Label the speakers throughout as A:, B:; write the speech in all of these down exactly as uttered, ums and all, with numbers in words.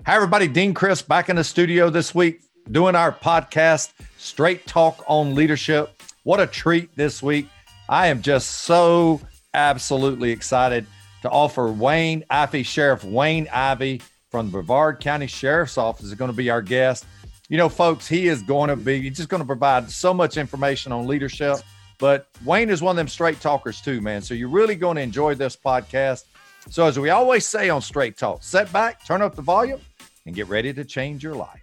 A: Hi, everybody. Dean Chris back in the studio this week doing our podcast, Straight Talk on Leadership. What a treat this week. I am just so absolutely excited to offer Wayne Ivey, Sheriff Wayne Ivey from the Brevard County Sheriff's Office is going to be our guest. You know, folks, he is going to be he's just going to provide so much information on leadership. But Wayne is one of them straight talkers too, man. So you're really going to enjoy this podcast. So as we always say on Straight Talk, sit back, turn up the volume, and get ready to change your life.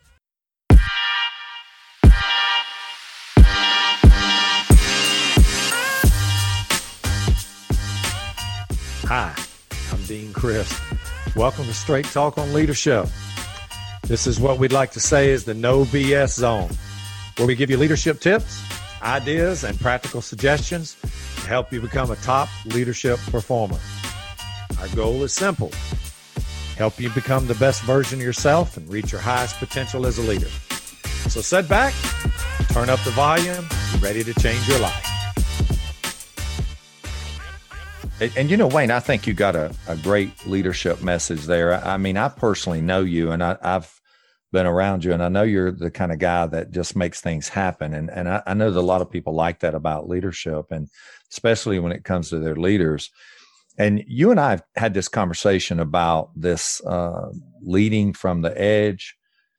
A: Hi, I'm Dean Chris. Welcome to Straight Talk on Leadership. This is what we'd like to say is the no B S zone, where we give you leadership tips, ideas, and practical suggestions to help you become a top leadership performer. Our goal is simple. Help you become the best version of yourself and reach your highest potential as a leader. So sit back, turn up the volume, be ready to change your life. And, and you know, Wayne, I think you got a, a great leadership message there. I, I mean, I personally know you, and I, I've been around you, and I know you're the kind of guy that just makes things happen. And, and I, I know that a lot of people like that about leadership, and especially when it comes to their leaders. And you and I have had this conversation about this uh, leading from the edge.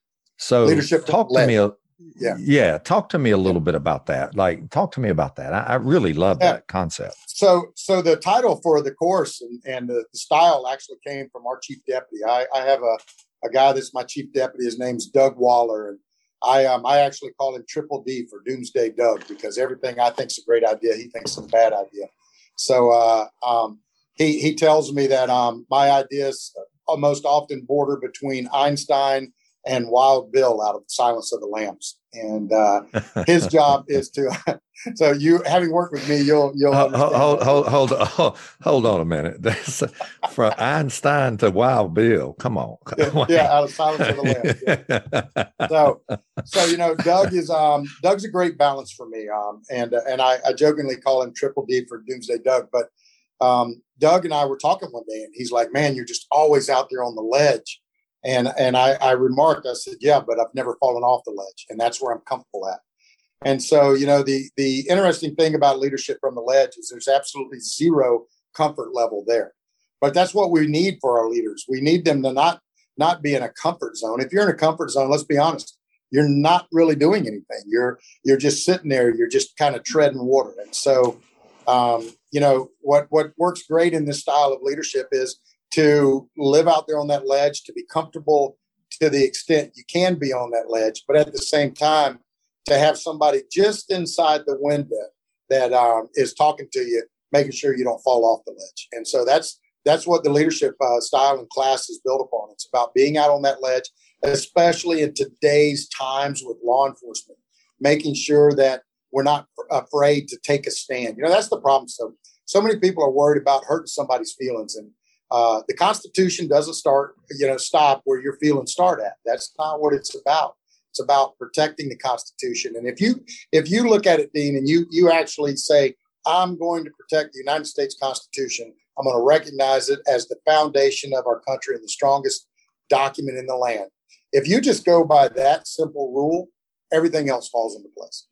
A: So
B: leadership
A: talk to me. A,
B: yeah.
A: Yeah. Talk to me a little bit about that. Like, talk to me about that. I, I really love
B: yeah.
A: that concept.
B: So, so the title for the course and, and the, the style actually came from our chief deputy. I, I have a, a guy that's my chief deputy. His name's Doug Waller. And I, um, I actually call him Triple D for Doomsday Doug, because everything I think is a great idea, he thinks is a bad idea. So, uh, um, He he tells me that um, my ideas most often border between Einstein and Wild Bill out of Silence of the Lambs, and uh, his job is to. So you, having worked with me, you'll you'll
A: hold
B: understand.
A: hold hold hold, hold, hold on a minute. That's from Einstein to Wild Bill. Come on,
B: yeah, yeah, out of Silence of the Lambs. Yeah. So so you know, Doug is um Doug's a great balance for me. Um and uh, and I, I jokingly call him Triple D for Doomsday Doug, but. Um, Doug and I were talking one day, and he's like, "Man, you're just always out there on the ledge." And and I, I remarked, I said, "Yeah, but I've never fallen off the ledge, and that's where I'm comfortable at." And so, you know, the the interesting thing about leadership from the ledge is there's absolutely zero comfort level there. But that's what we need for our leaders. We need them to not not be in a comfort zone. If you're in a comfort zone, let's be honest, you're not really doing anything. You're you're just sitting there. You're just kind of treading water. And so. Um, you know, what, what works great in this style of leadership is to live out there on that ledge, to be comfortable to the extent you can be on that ledge, but at the same time, to have somebody just inside the window that um, is talking to you, making sure you don't fall off the ledge. And so that's, that's what the leadership uh, style and class is built upon. It's about being out on that ledge, especially in today's times with law enforcement, making sure that we're not afraid to take a stand. You know, that's the problem. So, so many people are worried about hurting somebody's feelings, and uh, the Constitution doesn't start, you know, stop where your feelings start at. That's not what it's about. It's about protecting the Constitution. And if you, if you look at it, Dean, and you, you actually say, "I'm going to protect the United States Constitution. I'm going to recognize it as the foundation of our country and the strongest document in the land." If you just go by that simple rule, everything else falls into place.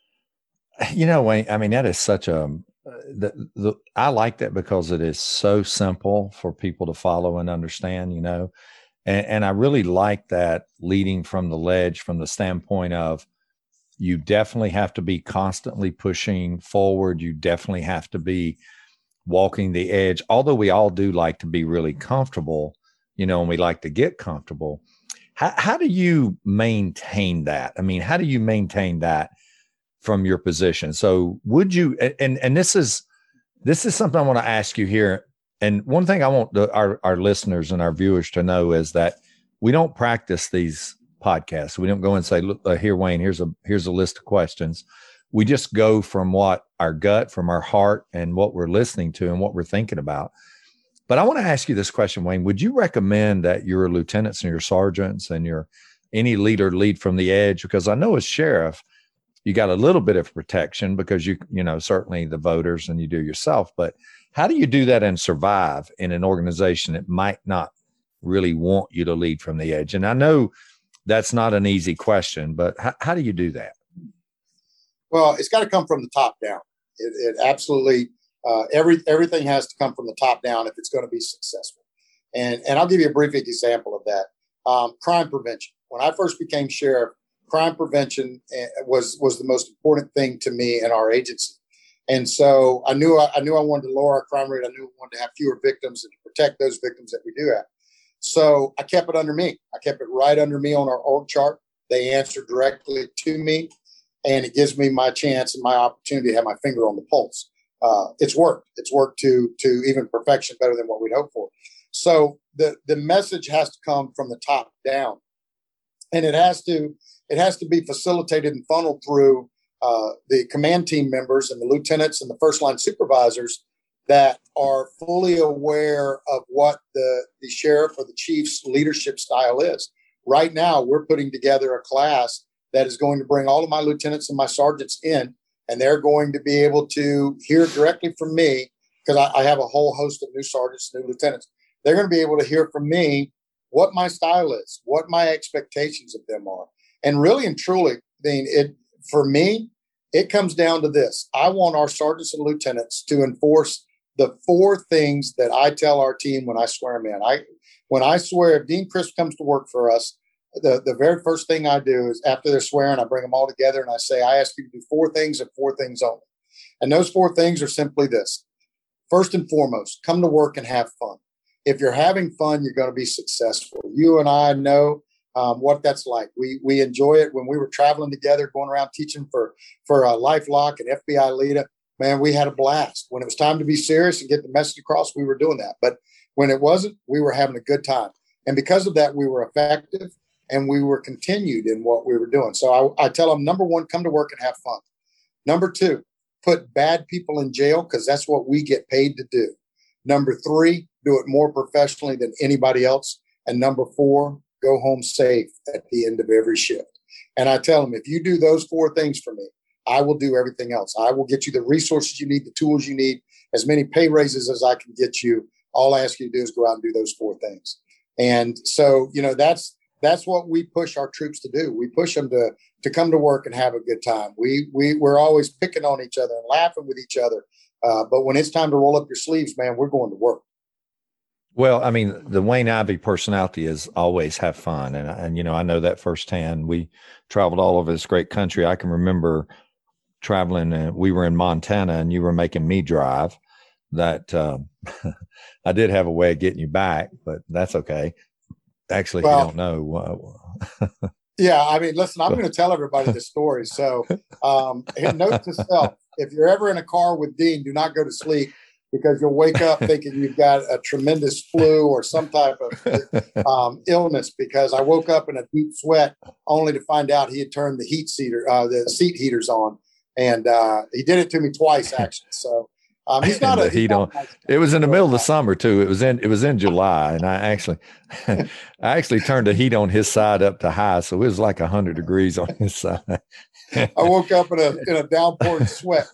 A: You know, Wayne, I mean, that is such a, the, the, I like that because it is so simple for people to follow and understand, you know, and, and I really like that leading from the ledge from the standpoint of you definitely have to be constantly pushing forward. You definitely have to be walking the edge, although we all do like to be really comfortable, you know, and we like to get comfortable. How, how do you maintain that? I mean, how do you maintain that from your position? So would you, and, and this is, this is something I want to ask you here. And one thing I want the, our, our listeners and our viewers to know is that we don't practice these podcasts. We don't go and say, "Look, uh, here, Wayne, here's a, here's a list of questions." We just go from what our gut, from our heart, and what we're listening to and what we're thinking about. But I want to ask you this question, Wayne. Would you recommend that your lieutenants and your sergeants and your any leader lead from the edge? Because I know as sheriff, you got a little bit of protection because you, you know, certainly the voters and you do yourself. But how do you do that and survive in an organization that might not really want you to lead from the edge? And I know that's not an easy question, but how, how do you do that?
B: Well, it's got to come from the top down. It, it absolutely, uh, every, everything has to come from the top down if it's going to be successful. And, and I'll give you a brief example of that. Um, crime prevention. When I first became sheriff, crime prevention was, was the most important thing to me in our agency. And so I knew I, I knew I wanted to lower our crime rate. I knew I wanted to have fewer victims and to protect those victims that we do have. So I kept it under me. I kept it right under me on our org chart. They answer directly to me, and it gives me my chance and my opportunity to have my finger on the pulse. Uh, it's worked. It's worked to to even perfection, better than what we'd hoped for. So the the message has to come from the top down, and it has to it has to be facilitated and funneled through uh, the command team members and the lieutenants and the first line supervisors that are fully aware of what the, the sheriff or the chief's leadership style is. Right now, we're putting together a class that is going to bring all of my lieutenants and my sergeants in, and they're going to be able to hear directly from me, because I, I have a whole host of new sergeants, new lieutenants. They're going to be able to hear from me what my style is, what my expectations of them are. And really and truly, I mean, it, for me, it comes down to this. I want our sergeants and lieutenants to enforce the four things that I tell our team when I swear them in. I, when I swear, if Dean Crisp comes to work for us, the, the very first thing I do is after they're swearing, I bring them all together and I say, I ask you to do four things and four things only. And those four things are simply this. First and foremost, come to work and have fun. If you're having fun, you're going to be successful. You and I know um, what that's like. We we enjoy it. When we were traveling together, going around teaching for, for uh, LifeLock and F B I Leda, man, we had a blast. When it was time to be serious and get the message across, we were doing that. But when it wasn't, we were having a good time. And because of that, we were effective and we were continued in what we were doing. So I, I tell them, number one, come to work and have fun. Number two, put bad people in jail, because that's what we get paid to do. Number three, do it more professionally than anybody else. And number four, go home safe at the end of every shift. And I tell them, if you do those four things for me, I will do everything else. I will get you the resources you need, the tools you need, as many pay raises as I can get you. All I ask you to do is go out and do those four things. And so, you know, that's that's what we push our troops to do. We push them to to come to work and have a good time. We we we're always picking on each other and laughing with each other. Uh, but when it's time to roll up your sleeves, man, we're going to work.
A: Well, I mean, the Wayne Ivey personality is always have fun. And, and, you know, I know that firsthand. We traveled all over this great country. I can remember traveling, uh, we were in Montana and you were making me drive. That um, I did have a way of getting you back, but that's okay. Actually, well, if you don't know. Uh,
B: yeah, I mean, listen, I'm going to tell everybody this story. So um, note to self, if you're ever in a car with Dean, do not go to sleep, because you'll wake up thinking you've got a tremendous flu or some type of um, illness, because I woke up in a deep sweat only to find out he had turned the heat seater, uh, the seat heaters on. And uh, he did it to me twice, actually. So um, he's not a
A: heat on. Nice it was in the middle of the summer too. It was in it was in July, and I actually I actually turned the heat on his side up to high, so it was like a hundred degrees on his side.
B: I woke up in a in a downpouring sweat.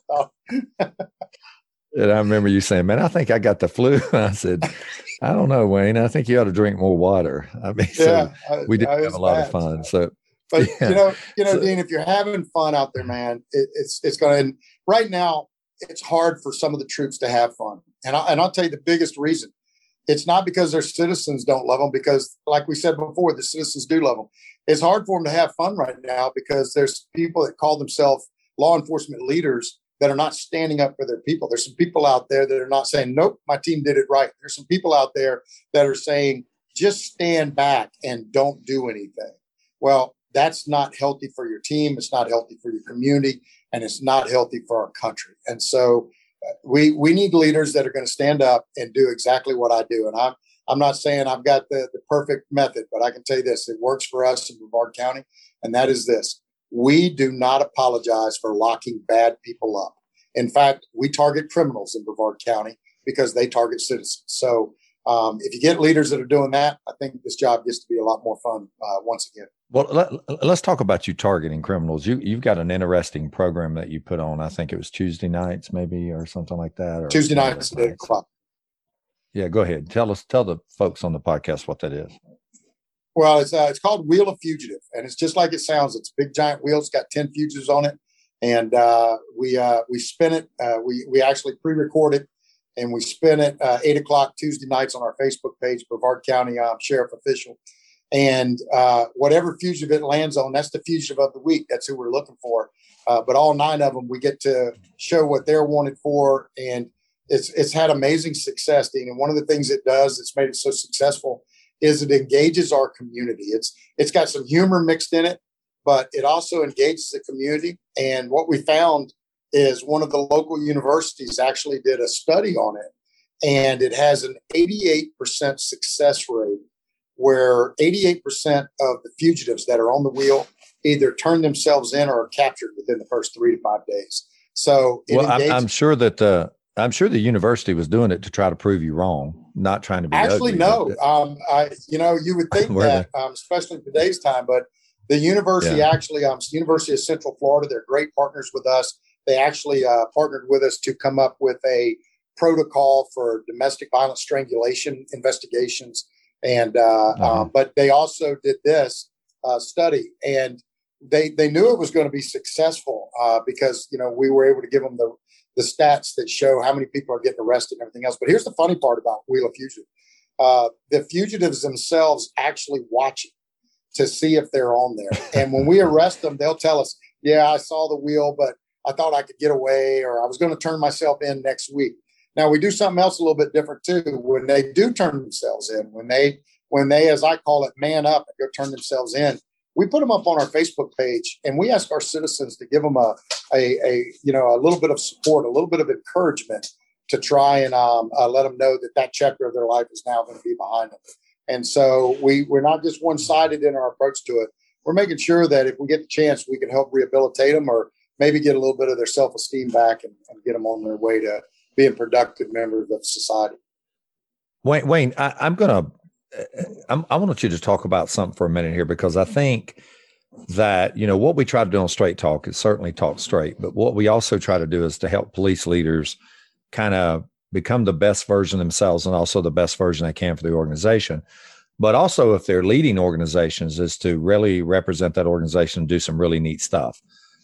A: And I remember you saying, "Man, I think I got the flu." And I said, "I don't know, Wayne. I think you ought to drink more water." I mean, yeah, so we did have a lot bad, of fun. So.
B: But yeah. you know, you know, so, Dean, if you're having fun out there, man, it, it's it's going to. Right now, it's hard for some of the troops to have fun, and I, and I'll tell you the biggest reason. It's not because their citizens don't love them, because, like we said before, the citizens do love them. It's hard for them to have fun right now because there's people that call themselves law enforcement leaders that are not standing up for their people. There's some people out there that are not saying, "Nope, my team did it right." There's some people out there that are saying, "Just stand back and don't do anything." Well, that's not healthy for your team. It's not healthy for your community, and it's not healthy for our country. And so uh, we we need leaders that are going to stand up and do exactly what I do. And I'm I'm not saying I've got the, the perfect method, but I can tell you this: it works for us in Brevard County, and that is this: we do not apologize for locking bad people up. In fact, we target criminals in Brevard County because they target citizens. So um, if you get leaders that are doing that, I think this job gets to be a lot more fun uh, once again.
A: Well, let, let's talk about you targeting criminals. You, you've got an interesting program that you put on. I think it was Tuesday nights, maybe, or something like that. Or
B: Tuesday nights at eight o'clock.
A: Yeah, go ahead. Tell us, tell the folks on the podcast what that is.
B: Well, it's uh, it's called Wheel of Fugitive, and it's just like it sounds. It's a big giant wheel. It's got ten fugitives on it, and uh, we uh, we spin it. Uh, we we actually pre-record it, and we spin it uh, eight o'clock Tuesday nights on our Facebook page, Brevard County um, Sheriff Official. And uh, whatever fugitive it lands on, that's the fugitive of the week. That's who we're looking for. Uh, but all nine of them, we get to show what they're wanted for, and it's it's had amazing success, Dean. And one of the things it does that's made it so successful is it engages our community. It's it's got some humor mixed in it, but it also engages the community. And what we found is one of the local universities actually did a study on it, and it has an eighty-eight percent success rate, where eighty-eight percent of the fugitives that are on the wheel either turn themselves in or are captured within the first three to five days. So it
A: well, I'm,
B: engages-
A: I'm sure that the I'm sure the university was doing it to try to prove you wrong, not trying to be
B: actually
A: ugly,
B: no.
A: but-
B: Um, I you know you would think that, um, especially in today's time, but the university
A: Yeah.
B: actually, um, University of Central Florida, they're great partners with us. They actually uh, partnered with us to come up with a protocol for domestic violence strangulation investigations. And, uh,
A: Uh-huh.
B: um, but they also did this uh, study, and they, they knew it was going to be successful uh, because, you know, we were able to give them the, the stats that show how many people are getting arrested and everything else. But here's the funny part about Wheel of Fugitive. Uh, the fugitives themselves actually watch it to see if they're on there. And when we arrest them, they'll tell us, yeah, I saw the wheel, but I thought I could get away, or I was going to turn myself in next week. Now, we do something else a little bit different too. When they do turn themselves in, when they, when they, as I call it, man up and go turn themselves in, we put them up on our Facebook page, and we ask our citizens to give them a, a, a you know, a little bit of support, a little bit of encouragement to try and um, uh, let them know that that chapter of their life is now going to be behind them. And so we, we're not just one-sided in our approach to it. We're making sure that if we get the chance, we can help rehabilitate them, or maybe get a little bit of their self-esteem back, and, and get them on their way to being productive members of society.
A: Wayne, Wayne, I, I'm going to, I'm, I want you to talk about something for a minute here, because I think that, you know, what we try to do on Straight Talk is certainly talk straight, but what we also try to do is to help police leaders kind of become the best version of themselves, and also the best version they can for the organization. But also, if they're leading organizations, is to really represent that organization and do some really neat stuff.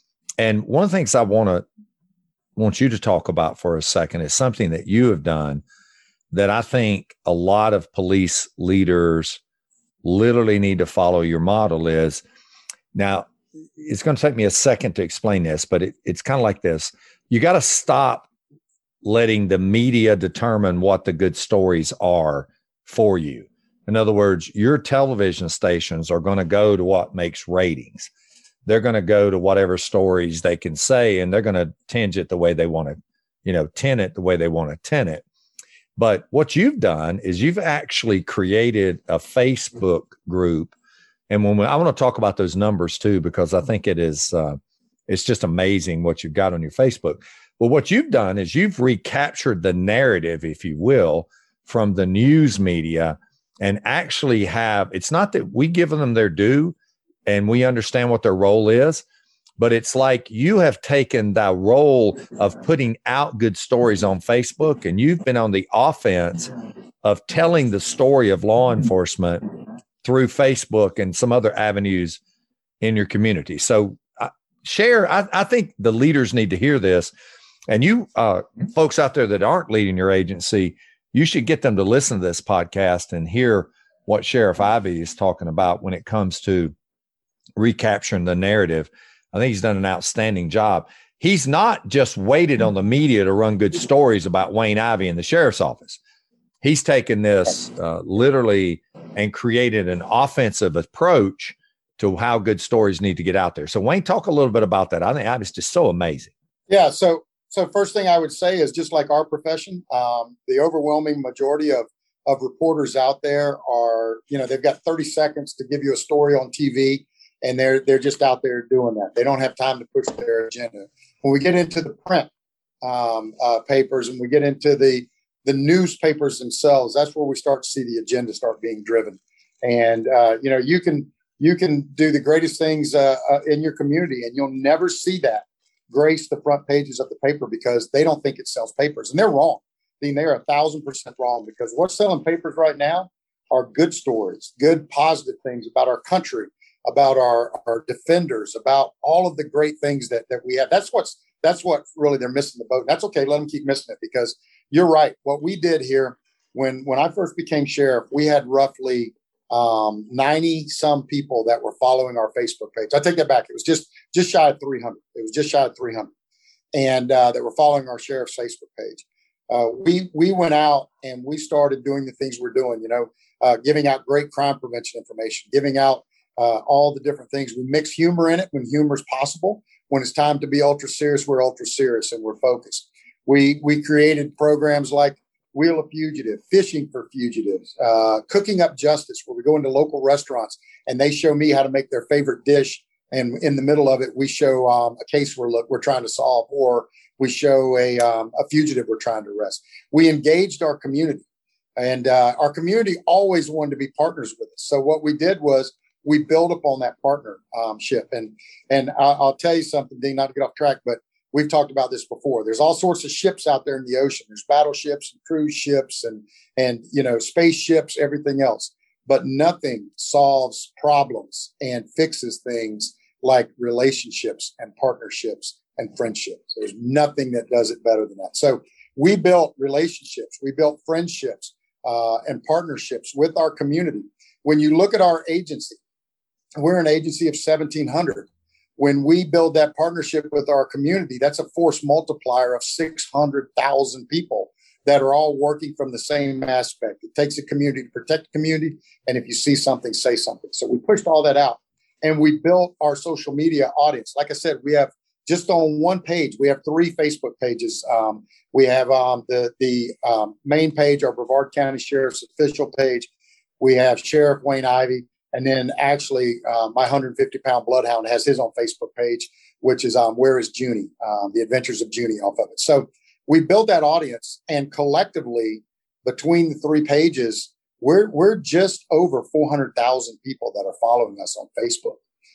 A: And one of the things I want to want you to talk about for a second is something that you have done that I think a lot of police leaders literally need to follow your model. Is now, it's going to take me a second to explain this, but it, it's kind of like this. You got to stop letting the media determine what the good stories are for you. In other words, your television stations are going to go to what makes ratings. They're going to go to whatever stories they can say, and they're going to tinge it the way they want to, you know, tint it the way they want to tint it. But what you've done is you've actually created a Facebook group. And when we, I want to talk about those numbers too, because I think it is, uh, it's just amazing what you've got on your Facebook. Well, what you've done is you've recaptured the narrative, if you will, from the news media, and actually have, it's not that we give them their due and we understand what their role is, but it's like you have taken the role of putting out good stories on Facebook, and you've been on the offense of telling the story of law enforcement through Facebook and some other avenues in your community. So uh, share, I, I think the leaders need to hear this. And you uh, folks out there that aren't leading your agency, you should get them to listen to this podcast and hear what Sheriff Ivey is talking about when it comes to recapturing the narrative. I think he's done an outstanding job. He's not just waited on the media to run good stories about Wayne Ivey in the sheriff's office. He's taken this uh, literally and created an offensive approach to how good stories need to get out there. So Wayne, talk a little bit about that. I think that is just so amazing.
B: Yeah. So, so first thing I would say is, just like our profession, um, the overwhelming majority of, of reporters out there are, you know, they've got thirty seconds to give you a story on T V, and they're, they're just out there doing that. They don't have time to push their agenda. When we get into the print um, uh, papers, and we get into the, the newspapers themselves, that's where we start to see the agenda start being driven. And, uh, you know, you can, you can do the greatest things uh, uh, in your community, and you'll never see that grace the front pages of the paper, because they don't think it sells papers, and they're wrong. then they're a thousand percent wrong, because what's selling papers right now are good stories, good positive things about our country, about our, our defenders, about all of the great things that, that we have. That's what's that's what really they're missing the boat. That's okay. Let them keep missing it, because you're right. What we did here when when I first became sheriff, we had roughly um, ninety some people that were following our Facebook page. I take that back. It was just just shy of three hundred. It was just shy of three hundred, and uh, that were following our sheriff's Facebook page. Uh, we we went out and we started doing the things we're doing. You know, uh, giving out great crime prevention information, giving out uh, all the different things. We mix humor in it when humor is possible. When it's time to be ultra serious, we're ultra serious and we're focused. We we created programs like Wheel of Fugitive, Fishing for Fugitives, uh, Cooking Up Justice, where we go into local restaurants and they show me how to make their favorite dish. And in the middle of it, we show um, a case we're look, we're trying to solve, or we show a um, a fugitive we're trying to arrest. We engaged our community, and uh, our community always wanted to be partners with us. So what we did was we built upon that partnership. And and I'll, I'll tell you something, Dean, not to get off track, but we've talked about this before. There's all sorts of ships out there in the ocean. There's battleships and cruise ships and and you know spaceships, everything else. But nothing solves problems and fixes things like relationships and partnerships and friendships. There's nothing that does it better than that. So we built relationships, we built friendships uh, and partnerships with our community. When you look at our agency, we're an agency of seventeen hundred. When we build that partnership with our community, that's a force multiplier of six hundred thousand people that are all working from the same aspect. It takes a community to protect the community. And if you see something, say something. So we pushed all that out. And we built our social media audience. Like I said, we have just on one page, we have three Facebook pages. Um, we have um, the, the um, main page, our Brevard County Sheriff's official page. We have Sheriff Wayne Ivey. And then actually uh, my one hundred fifty pound bloodhound has his own Facebook page, which is um, Where is Junie? Um, the Adventures of Junie off of it. So we built that audience, and collectively between the three pages, We're we're just over four hundred thousand people that are following us on Facebook.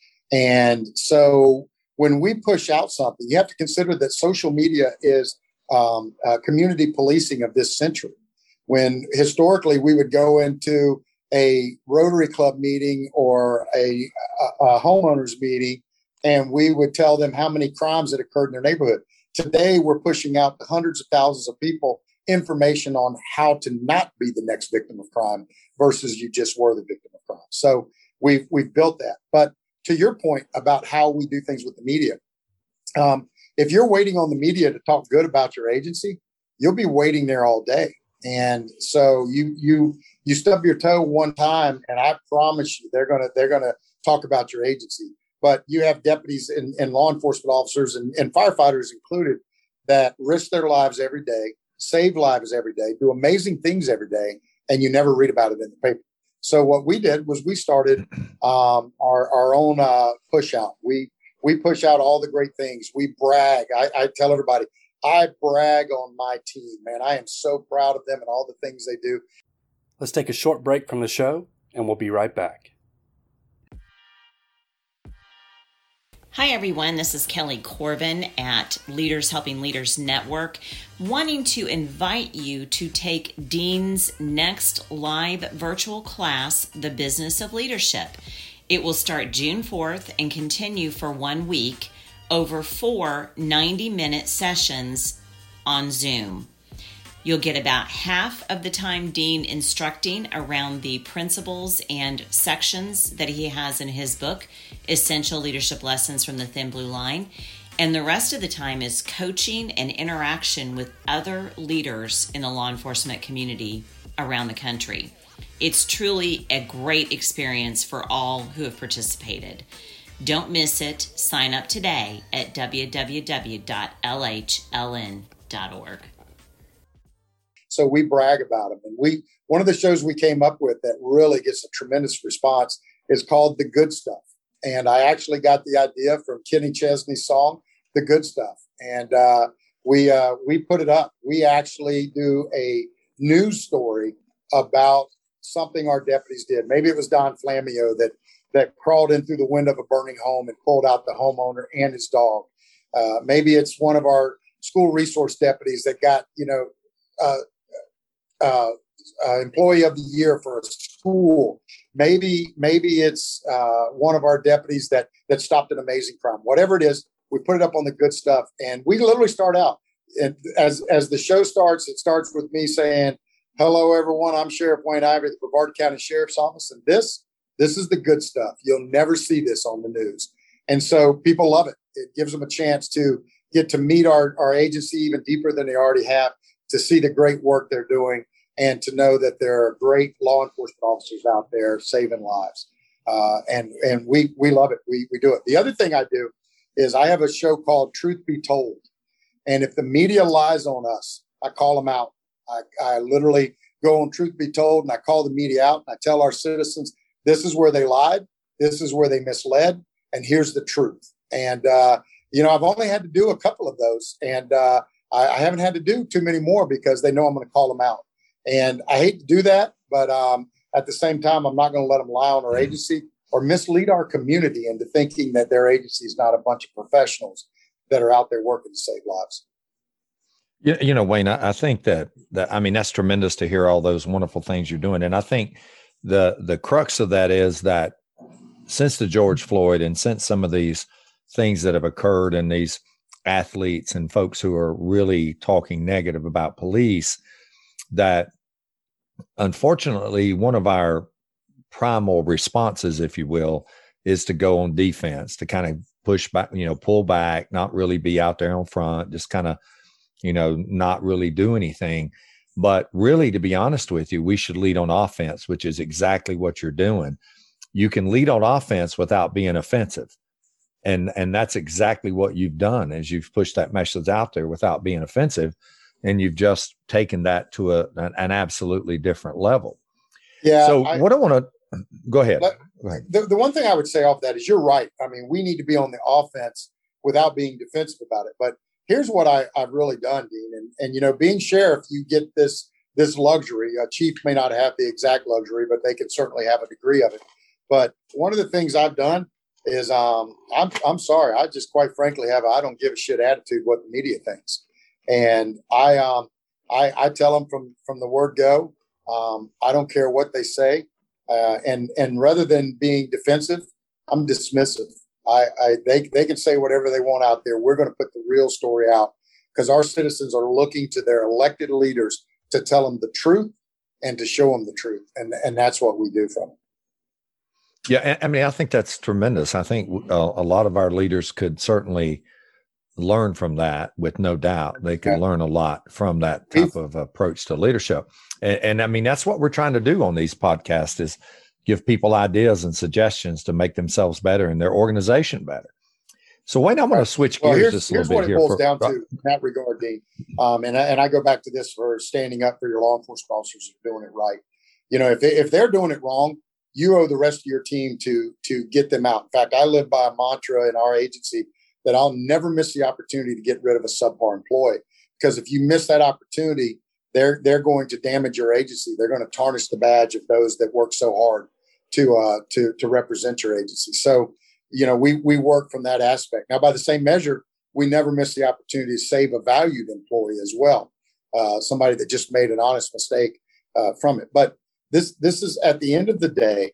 B: And so when we push out something, you have to consider that social media is um, uh, community policing of this century. When historically we would go into a Rotary Club meeting or a, a, a homeowners meeting, and we would tell them how many crimes had occurred in their neighborhood. Today, we're pushing out to hundreds of thousands of people information on how to not be the next victim of crime versus you just were the victim of crime. So we've we've built that. But to your point about how we do things with the media, um, if you're waiting on the media to talk good about your agency, you'll be waiting there all day. And so you you you stub your toe one time, and I promise you they're gonna they're gonna talk about your agency. But you have deputies and, and law enforcement officers and, and firefighters included that risk their lives every day, save lives every day, do amazing things every day, and you never read about it in the paper. So what we did was we started um, our our own uh, push out. We we push out all the great things. We brag. I, I tell everybody, I brag on my team, man. I am so proud of them and all the things they do.
C: Let's take a short break from the show, and we'll be right back.
D: Hi, everyone. This is Kelly Corbin at Leaders Helping Leaders Network, wanting to invite you to take Dean's next live virtual class, The Business of Leadership. It will start June fourth and continue for one week over four ninety-minute sessions on Zoom. You'll get about half of the time Dean instructing around the principles and sections that he has in his book, Essential Leadership Lessons from the Thin Blue Line. And the rest of the time is coaching and interaction with other leaders in the law enforcement community around the country. It's truly a great experience for all who have participated. Don't miss it. Sign up today at w w w dot l h l n dot org.
B: So we brag about them. And we one of the shows we came up with that really gets a tremendous response is called The Good Stuff. And I actually got the idea from Kenny Chesney's song, The Good Stuff. And uh, we uh, we put it up. We actually do a news story about something our deputies did. Maybe it was Don Flamio that that crawled in through the window of a burning home and pulled out the homeowner and his dog. Uh, maybe it's one of our school resource deputies that got, you know, uh, uh, uh, employee of the year for a school. Maybe maybe it's uh, one of our deputies that that stopped an amazing crime. Whatever it is, we put it up on the good stuff, and we literally start out. And as as the show starts, it starts with me saying, "Hello, everyone. I'm Sheriff Wayne Ivey at the Brevard County Sheriff's Office, and this this is the good stuff. You'll never see this on the news." And so people love it. It gives them a chance to get to meet our, our agency even deeper than they already have, to see the great work they're doing, and to know that there are great law enforcement officers out there saving lives. Uh, and and we we love it. We we do it. The other thing I do is I have a show called Truth Be Told. And if the media lies on us, I call them out. I, I literally go on Truth Be Told, and I call the media out, and I tell our citizens, this is where they lied, this is where they misled, and here's the truth. And, uh, you know, I've only had to do a couple of those, and uh, I, I haven't had to do too many more because they know I'm going to call them out. And I hate to do that, but um, at the same time, I'm not going to let them lie on our agency or mislead our community into thinking that their agency is not a bunch of professionals that are out there working to save lives.
A: You, you know, Wayne, I, I think that, that, I mean, that's tremendous to hear all those wonderful things you're doing. And I think the, the crux of that is that since the George Floyd and since some of these things that have occurred and these athletes and folks who are really talking negative about police, that unfortunately one of our primal responses, if you will, is to go on defense, to kind of push back, you know, pull back, not really be out there on front, just kind of, you know, not really do anything. But really, to be honest with you, we should lead on offense, which is exactly what you're doing. You can lead on offense without being offensive. And, and that's exactly what you've done, is you've pushed that message out there without being offensive. And you've just taken that to a, an, an absolutely different level.
B: Yeah.
A: So
B: I,
A: what I want to go ahead.
B: Let, go ahead. The, the one thing I would say off that is you're right. I mean, we need to be on the offense without being defensive about it. But here's what I, I've really done, Dean. And, and, you know, being sheriff, you get this, this luxury. A chief may not have the exact luxury, but they can certainly have a degree of it. But one of the things I've done is um, I'm, I'm sorry. I just quite frankly have a I don't give a shit attitude what the media thinks. And I, um, I, I tell them from, from the word go, um, I don't care what they say. Uh, and, and rather than being defensive, I'm dismissive. I, I, they, they can say whatever they want out there. We're going to put the real story out because our citizens are looking to their elected leaders to tell them the truth and to show them the truth. And, and that's what we do from them.
A: Yeah. I mean, I think that's tremendous. I think a, a lot of our leaders could certainly learn from that, with no doubt. They could yeah. learn a lot from that type of approach to leadership. And, and I mean, that's what we're trying to do on these podcasts, is give people ideas and suggestions to make themselves better and their organization better. So Wayne, I'm going to switch gears
B: well,
A: just a little bit here.
B: Here's what it boils for, down to in that regard, Dean. Um, and, I, and I go back to this for standing up for your law enforcement officers who are doing it right. You know, if, they, if they're doing it wrong, you owe the rest of your team to, to get them out. In fact, I live by a mantra in our agency that I'll never miss the opportunity to get rid of a subpar employee. Because if you miss that opportunity, they're they're going to damage your agency. They're going to tarnish the badge of those that work so hard to uh, to to represent your agency. So, you know, we we work from that aspect. Now, by the same measure, we never miss the opportunity to save a valued employee as well, uh, somebody that just made an honest mistake uh, from it. But this this is, at the end of the day,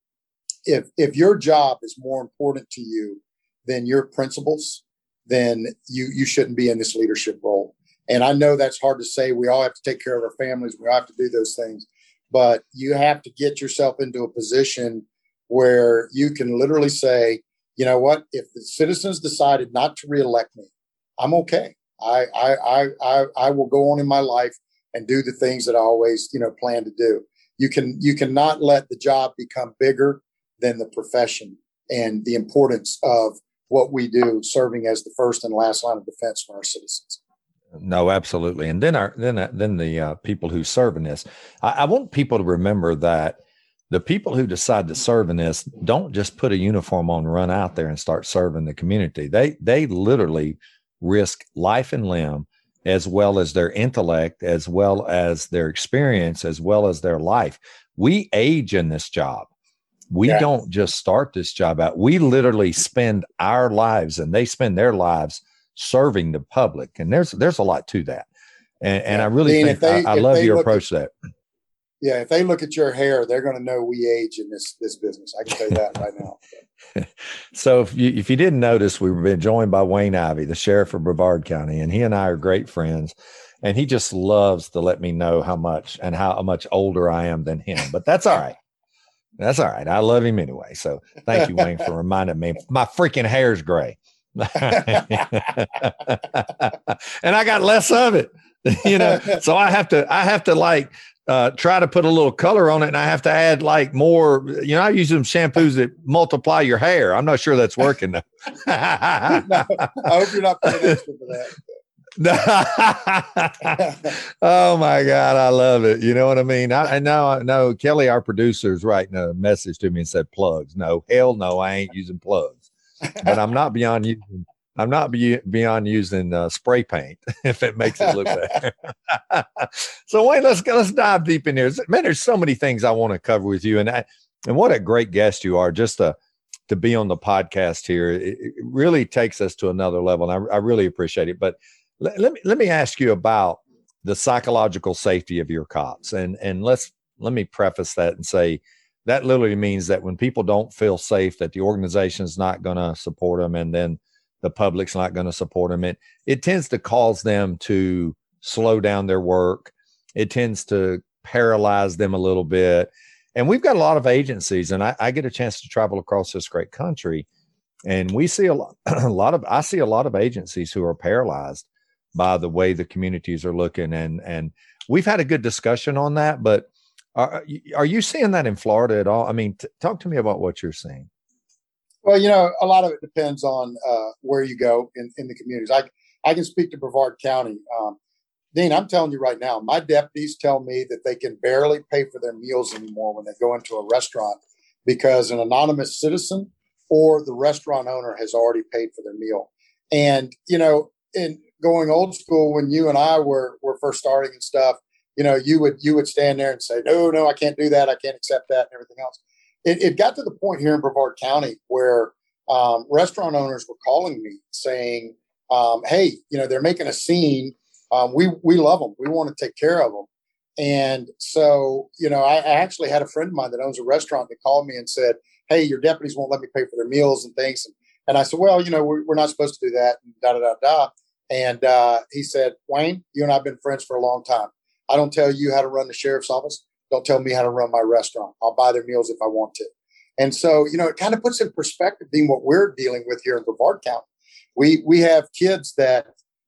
B: if if your job is more important to you than your principles, then you you shouldn't be in this leadership role. And I know that's hard to say. We all have to take care of our families. We all have to do those things. But you have to get yourself into a position where you can literally say, you know what, if the citizens decided not to reelect me, I'm okay. I I I I, I will go on in my life and do the things that I always, you know, plan to do. You can you cannot let the job become bigger than the profession and the importance of what we do, serving as the first and last line of defense for our citizens.
A: No, absolutely. And then our then then the uh, people who serve in this, I, I want people to remember that the people who decide to serve in this don't just put a uniform on and run out there and start serving the community. They they literally risk life and limb, as well as their intellect, as well as their experience, as well as their life. We age in this job. We yeah. don't just start this job out. We literally spend our lives, and they spend their lives serving the public. And there's there's a lot to that. And, and I really
B: Dean,
A: think
B: they,
A: I, I love your approach
B: at,
A: to that.
B: Yeah, if they look at your hair, they're going to know we age in this this business. I can tell you that right now.
A: So if you if you didn't notice, we've been joined by Wayne Ivey, the sheriff of Brevard County, and he and I are great friends. And he just loves to let me know how much and how much older I am than him. But that's all right. That's all right. I love him anyway. So thank you, Wayne, for reminding me. My freaking hair's gray. And I got less of it, you know. So I have to, I have to like uh, try to put a little color on it, and I have to add like more. You know, I use some shampoos that multiply your hair. I'm not sure that's working though.
B: No, I hope you're not paying extra for that.
A: Oh my God, I love it. You know what I mean? I, I know, I know. Kelly, our producer, is writing a message to me and said plugs. No, hell no, I ain't using plugs. But I'm not beyond using. I'm not be, beyond using uh, spray paint if it makes it look better. So Wayne, let's go. Let's dive deep in here. Man, there's so many things I want to cover with you, and I, and what a great guest you are. Just to to be on the podcast here, it, it really takes us to another level, and I, I really appreciate it. But let, let me let me ask you about the psychological safety of your cops, and and let's let me preface that and say that literally means that when people don't feel safe, that the organization is not going to support them, and then the public's not going to support them. It, it tends to cause them to slow down their work. It tends to paralyze them a little bit. And we've got a lot of agencies, and I, I get a chance to travel across this great country, and we see a lot, a lot of, I see a lot of agencies who are paralyzed by the way the communities are looking. And, and we've had a good discussion on that, but are, are you seeing that in Florida at all? I mean, t- talk to me about what you're seeing.
B: Well, you know, a lot of it depends on uh, where you go in, in the communities. I I can speak to Brevard County. Um, Dean, I'm telling you right now, my deputies tell me that they can barely pay for their meals anymore when they go into a restaurant because an anonymous citizen or the restaurant owner has already paid for their meal. And, you know, in going old school, when you and I were were first starting and stuff, you know, you would you would stand there and say, no, no, I can't do that. I can't accept that and everything else. It, it got to the point here in Brevard County where um, restaurant owners were calling me saying, um, hey, you know, they're making a scene. Um, we we love them. We want to take care of them. And so, you know, I, I actually had a friend of mine that owns a restaurant that called me and said, hey, your deputies won't let me pay for their meals and things. And, and I said, well, you know, we're, we're not supposed to do that. And da, da, da, da. And uh, he said, Wayne, you and I have been friends for a long time. I don't tell you how to run the sheriff's office. Don't tell me how to run my restaurant. I'll buy their meals if I want to. And so, you know, it kind of puts in perspective, Dean, what we're dealing with here in Brevard County. We we have kids that,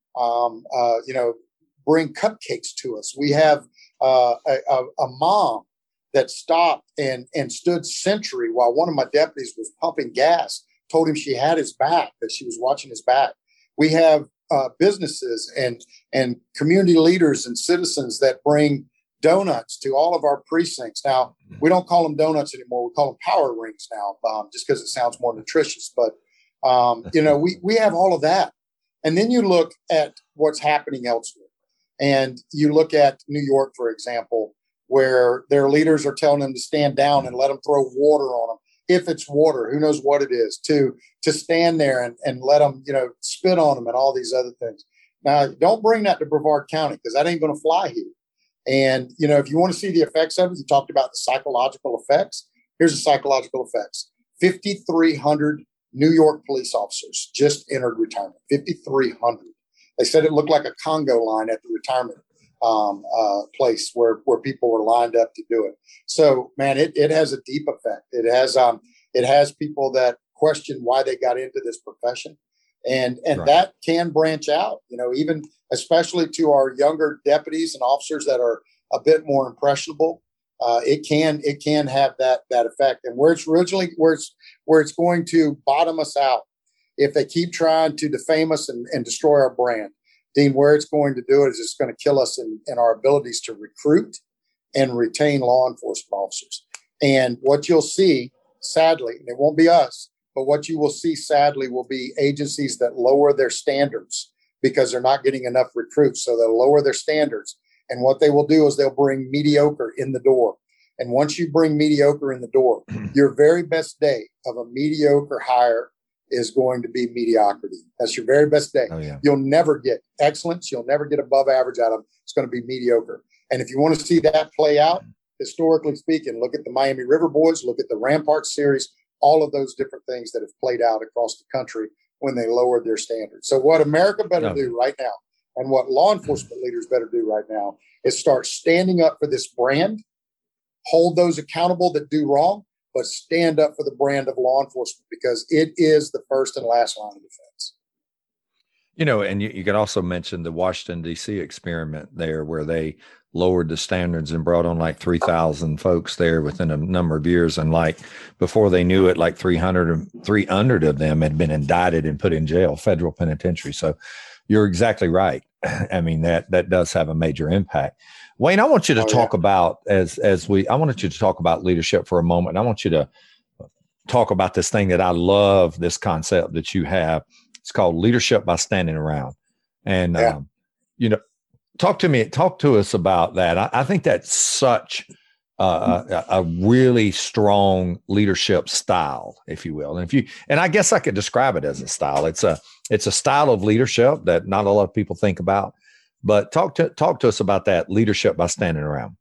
B: um, uh, you know, bring cupcakes to us. We have uh, a, a, a mom that stopped and, and stood sentry while one of my deputies was pumping gas, told him she had his back, that she was watching his back. We have uh, businesses and, and community leaders and citizens that bring donuts to all of our precincts. Now, we don't call them donuts anymore. We call them power rings now, um, just because it sounds more nutritious. But, um, you know, we, we have all of that. And then you look at what's happening elsewhere. And you look at New York, for example, where their leaders are telling them to stand down and let them throw water on them. If it's water, who knows what it is, to to stand there and, and let them, you know, spit on them and all these other things. Now, don't bring that to Brevard County because that ain't going to fly here. And, you know, if you want to see the effects of it, you talked about the psychological effects. Here's the psychological effects. fifty-three hundred New York police officers just entered retirement. fifty-three hundred. They said it looked like a Congo line at the retirement um, uh, place where, where people were lined up to do it. So, man, it, it has a deep effect. It has um, it has people that question why they got into this profession. And and right. that can branch out, you know, even especially to our younger deputies and officers that are a bit more impressionable. Uh, it can it can have that that effect. And where it's originally where it's where it's going to bottom us out if they keep trying to defame us and, and destroy our brand. Dean, where it's going to do it is it's going to kill us in, in our abilities to recruit and retain law enforcement officers. And what you'll see, sadly, and it won't be us, but what you will see, sadly, will be agencies that lower their standards because they're not getting enough recruits. So they'll lower their standards. And what they will do is they'll bring mediocre in the door. And once you bring mediocre in the door, your very best day of a mediocre hire is going to be mediocrity. That's your very best day.
A: Oh, yeah.
B: You'll never get excellence. You'll never get above average out of them. It's going to be mediocre. And if you want to see that play out, historically speaking, look at the Miami River Boys, look at the Rampart series, all of those different things that have played out across the country when they lowered their standards. So what America better
A: no.
B: do right now, and what law enforcement leaders better do right now, is start standing up for this brand, hold those accountable that do wrong, but stand up for the brand of law enforcement, because it is the first and last line of defense.
A: You know, and you, you could also mention the Washington, D C experiment there, where they lowered the standards and brought on like three thousand folks there within a number of years. And like before they knew it, like three hundred, three hundred of them had been indicted and put in jail, federal penitentiary. So you're exactly right. I mean, that, that does have a major impact. Wayne, I want you to oh, talk yeah. about as, as we, I wanted you to talk about leadership for a moment. I want you to talk about this thing that I love, this concept that you have. It's called leadership by standing around. And, yeah. um, you know, talk to me, talk to us about that. I, I think that's such uh, a, a really strong leadership style, if you will. And if you, and I guess I could describe it as a style. It's a, it's a style of leadership that not a lot of people think about, but talk to, talk to us about that leadership by standing around.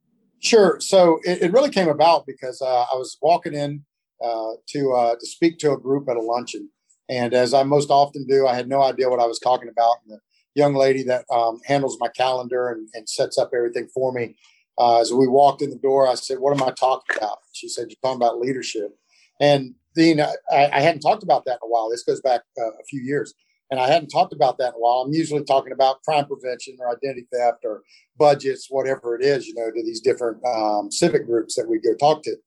B: Sure. So it, it really came about because uh, I was walking in uh, to, uh, to speak to a group at a luncheon. And as I most often do, I had no idea what I was talking about. And the young lady that um, handles my calendar and, and sets up everything for me, uh, as we walked in the door, I said, "What am I talking about?" She said, "You're talking about leadership." And Dean, I, I hadn't talked about that in a while. This goes back uh, a few years. And I hadn't talked about that in a while. I'm usually talking about crime prevention or identity theft or budgets, whatever it is, you know, to these different um, civic groups that we go talk to.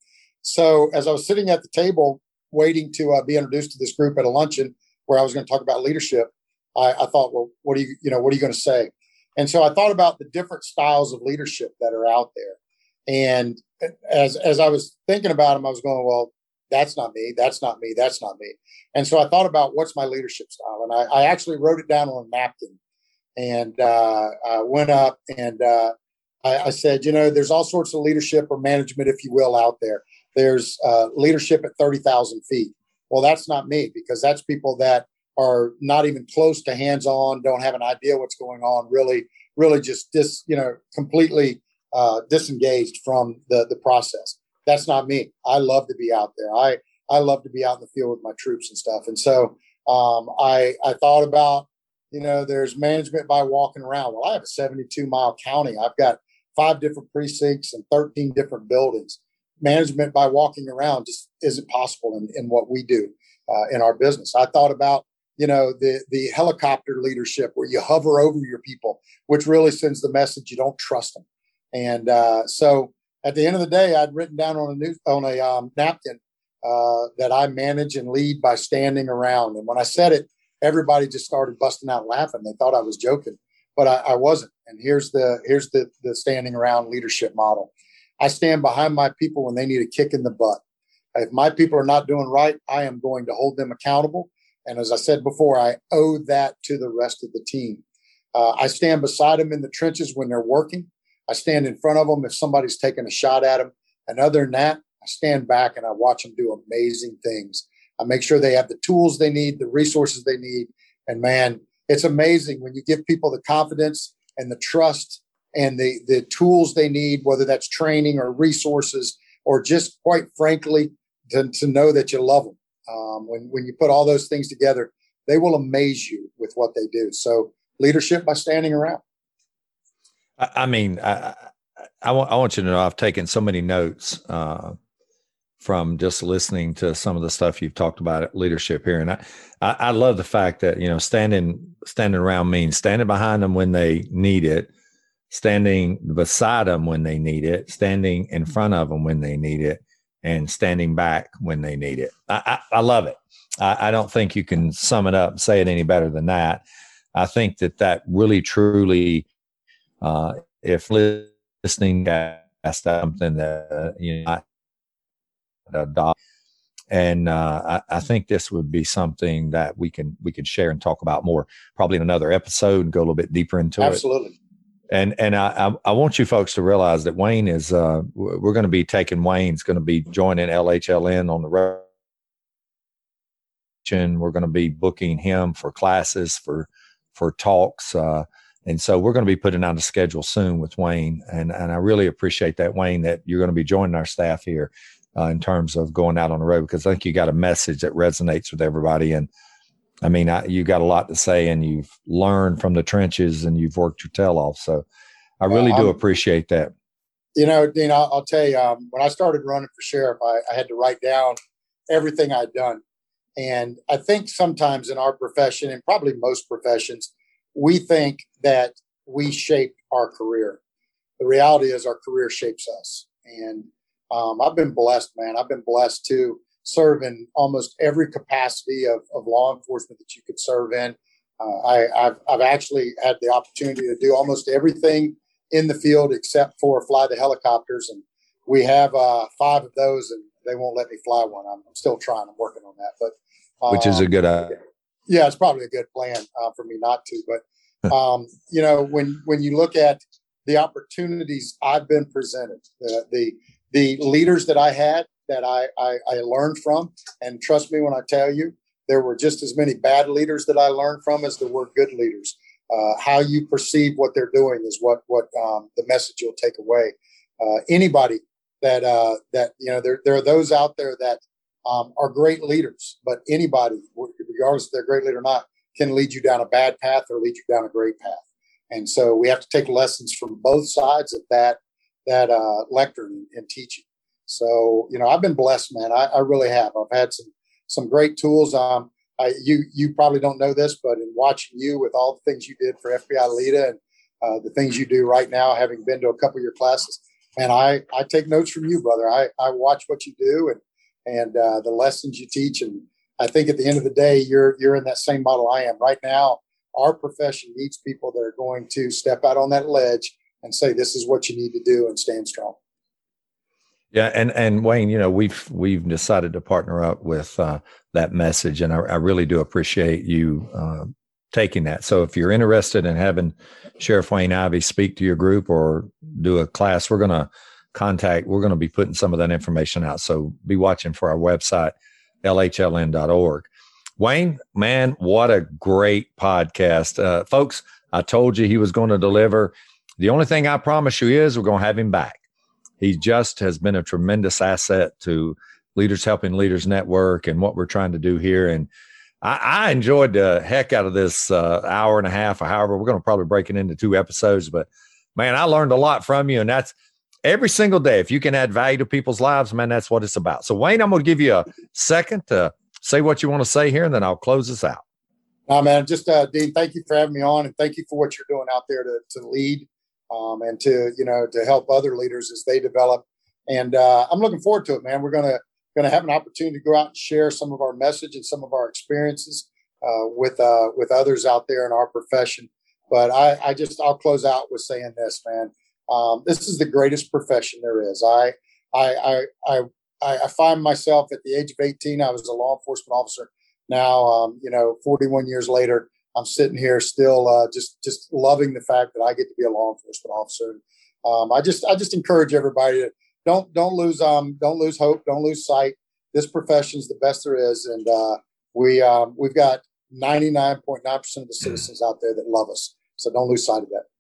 B: So as I was sitting at the table waiting to uh, be introduced to this group at a luncheon where I was going to talk about leadership, I, I thought, well, what are you, you know, what are you going to say? And so I thought about the different styles of leadership that are out there. And as, as I was thinking about them, I was going, well, that's not me. That's not me. That's not me. And so I thought about what's my leadership style. And I, I actually wrote it down on a napkin, and uh, I went up and uh, I, I said, you know, there's all sorts of leadership or management, if you will, out there. There's uh, leadership at thirty thousand feet. Well, that's not me, because that's people that are not even close to hands-on, don't have an idea what's going on, really, really just dis, you know, completely uh, disengaged from the, the process. That's not me. I love to be out there. I, I love to be out in the field with my troops and stuff. And so um, I, I thought about, you know, there's management by walking around. Well, I have a seventy-two mile county. I've got five different precincts and thirteen different buildings. Management by walking around just isn't possible in, in what we do uh, in our business. I thought about, you know, the, the helicopter leadership where you hover over your people, which really sends the message you don't trust them. And uh, so at the end of the day, I'd written down on a new, on a um, napkin uh, that I manage and lead by standing around. And when I said it, everybody just started busting out laughing. They thought I was joking, but I, I wasn't. And here's the here's the the standing around leadership model. I stand behind my people when they need a kick in the butt. If my people are not doing right, I am going to hold them accountable. And as I said before, I owe that to the rest of the team. Uh, I stand beside them in the trenches when they're working. I stand in front of them if somebody's taking a shot at them. And other than that, I stand back and I watch them do amazing things. I make sure they have the tools they need, the resources they need. And man, it's amazing when you give people the confidence and the trust and the, the tools they need, whether that's training or resources, or just quite frankly, to, to know that you love them. Um, when, when you put all those things together, they will amaze you with what they do. So leadership by standing around.
A: I, I mean, I, I, want, I want you to know I've taken so many notes uh, from just listening to some of the stuff you've talked about leadership here. And I, I, I love the fact that, you know, standing, standing around means standing behind them when they need it, standing beside them when they need it, standing in front of them when they need it, and standing back when they need it. I, I, I love it. I, I don't think you can sum it up and say it any better than that. I think that that really, truly, uh, if listening to something that, uh, you know, adopt, and uh, I, I think this would be something that we can we could share and talk about more, probably in another episode, and go a little bit deeper into
B: Absolutely. it.
A: Absolutely. And and I I want you folks to realize that Wayne is uh we're going to be taking Wayne's going to be joining L H L N on the road teaching. We're going to be booking him for classes, for for talks. Uh, and so we're going to be putting out a schedule soon with Wayne. And, and I really appreciate that, Wayne, that you're going to be joining our staff here uh, in terms of going out on the road, because I think you got a message that resonates with everybody. And I mean, I, you got a lot to say, and you've learned from the trenches, and you've worked your tail off. So I really
B: well,
A: do appreciate that.
B: You know, Dean, I'll, I'll tell you, um, when I started running for sheriff, I, I had to write down everything I'd done. And I think sometimes in our profession, and probably most professions, we think that we shaped our career. The reality is our career shapes us. And um, I've been blessed, man. I've been blessed to serve in almost every capacity of, of law enforcement that you could serve in. Uh, I, I've, I've actually had the opportunity to do almost everything in the field except for fly the helicopters. And we have uh, five of those, and they won't let me fly one. I'm, I'm still trying. I'm working on that. But um,
A: Which is a good idea.
B: Yeah, it's probably a good plan uh, for me not to. But, um, you know, when when you look at the opportunities I've been presented, the the, the leaders that I had that I, I, I learned from, and trust me when I tell you, there were just as many bad leaders that I learned from as there were good leaders. Uh, how you perceive what they're doing is what what um, the message you'll take away. Uh, anybody that uh, that you know, there there are those out there that um, are great leaders, but anybody, regardless if they're a great leader or not, can lead you down a bad path or lead you down a great path. And so we have to take lessons from both sides of that that uh, lectern and teaching. So you know, I've been blessed, man. I, I really have. I've had some some great tools. Um, I, you you probably don't know this, but in watching you with all the things you did for F B I LEDA and uh, the things you do right now, having been to a couple of your classes, man, I, I take notes from you, brother. I, I watch what you do and and uh, the lessons you teach, and I think at the end of the day, you're you're in that same model I am right now. Our profession needs people that are going to step out on that ledge and say, "This is what you need to do," and stand strong.
A: Yeah, and and Wayne, you know, we've we've decided to partner up with uh, that message, and I, I really do appreciate you uh, taking that. So, if you're interested in having Sheriff Wayne Ivey speak to your group or do a class, we're going to contact. We're going to be putting some of that information out. So, be watching for our website, L H L N dot org. Wayne, man, what a great podcast, uh, folks! I told you he was going to deliver. The only thing I promise you is we're going to have him back. He just has been a tremendous asset to Leaders Helping Leaders Network and what we're trying to do here. And I, I enjoyed the heck out of this uh, hour and a half or however. We're going to probably break it into two episodes. But, man, I learned a lot from you. And that's every single day. If you can add value to people's lives, man, that's what it's about. So, Wayne, I'm going to give you a second to say what you want to say here, and then I'll close this out.
B: No, man, just, uh, Dean, thank you for having me on, and thank you for what you're doing out there to, to lead. Um, and to, you know, to help other leaders as they develop. And uh, I'm looking forward to it, man. We're going to going to have an opportunity to go out and share some of our message and some of our experiences uh, with uh, with others out there in our profession. But I, I just I'll close out with saying this, man. Um, this is the greatest profession there is. I I I I I find myself at the age of eighteen. I was a law enforcement officer. Now, um, you know, forty-one years later, I'm sitting here still uh, just just loving the fact that I get to be a law enforcement officer. Um, I just I just encourage everybody to don't don't lose um don't lose hope, don't lose sight. This profession is the best there is, and uh, we um, we've got ninety-nine point nine percent of the citizens out there that love us. So don't lose sight of that.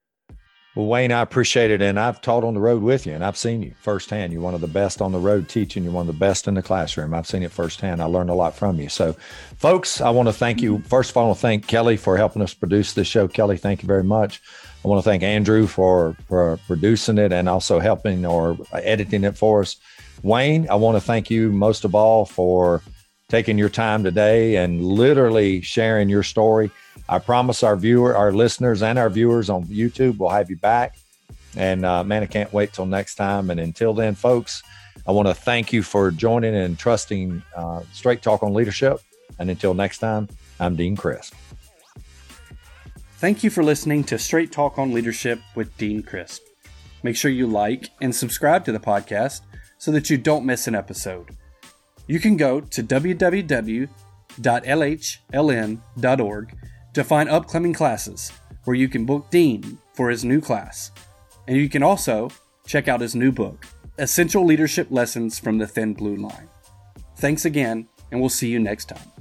A: Well, Wayne, I appreciate it. And I've taught on the road with you, and I've seen you firsthand. You're one of the best on the road teaching. You're one of the best in the classroom. I've seen it firsthand. I learned a lot from you. So, folks, I want to thank you. First of all, I want to thank Kelly for helping us produce this show. Kelly, thank you very much. I want to thank Andrew for, for producing it and also helping or editing it for us. Wayne, I want to thank you most of all for taking your time today and literally sharing your story. I promise our viewer, our listeners and our viewers on YouTube will have you back. And uh, man, I can't wait till next time. And until then, folks, I want to thank you for joining and trusting uh, Straight Talk on Leadership. And until next time, I'm Dean Crisp.
C: Thank you for listening to Straight Talk on Leadership with Dean Crisp. Make sure you like and subscribe to the podcast so that you don't miss an episode. You can go to w w w dot l h l n dot org to find upcoming classes where you can book Dean for his new class. And you can also check out his new book, Essential Leadership Lessons from the Thin Blue Line. Thanks again, and we'll see you next time.